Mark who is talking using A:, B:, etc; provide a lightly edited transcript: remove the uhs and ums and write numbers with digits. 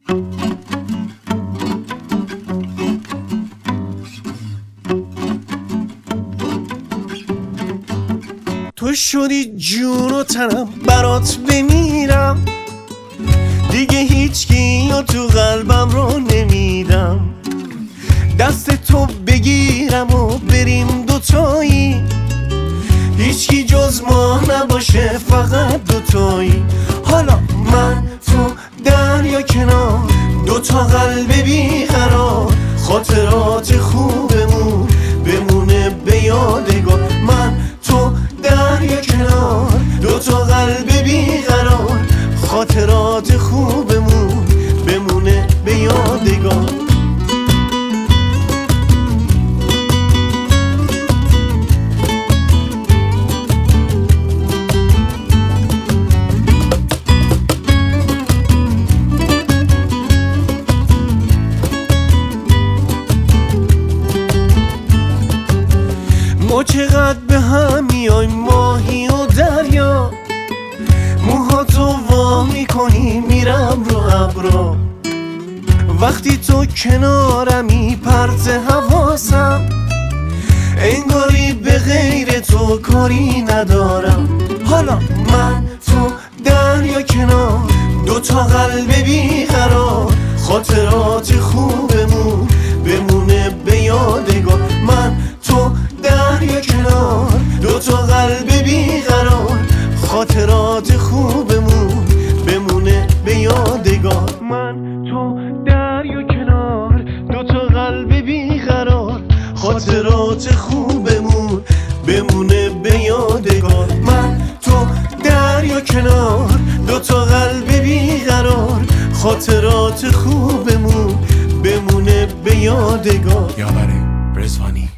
A: تو شدی جون و تنم برات بمیرم، دیگه هیچکی یا تو قلبم رو نمیدم. دست تو بگیرم و بریم دوتایی، هیچکی جز ما نباشه فقط دوتایی. حالا من تو دریا کنار، دوتا قلب بیقرار، خاطرات خوبمون بمونه به یادگار. من تو دریا کنار، دوتا قلب بیقرار، خاطرات خوبمون بمونه به یادگار. ما چقدر به هم میایم ماهی و دریا، موهاتو وا میکنی میرم رو ابرا. وقتی تو کنارمی پرت حواسم، انگاری به غیر تو کاری ندارم. حالا من تو دریا کنار، دوتا قلب بیقرار، خاطرات خوبمون بمونه به یادگار. من تو دریا کنار، دوتا قلب بیقرار، خاطرات خوبمون بمونه به یادگار. من تو دریا کنار، دوتا قلب بیقرار، خاطرات خوبمون بمونه به یادگار. من تو دریا کنار، دوتا قلب بیقرار، خاطرات خوبمون بمونه به یادگار.
B: یاوره رضوانی.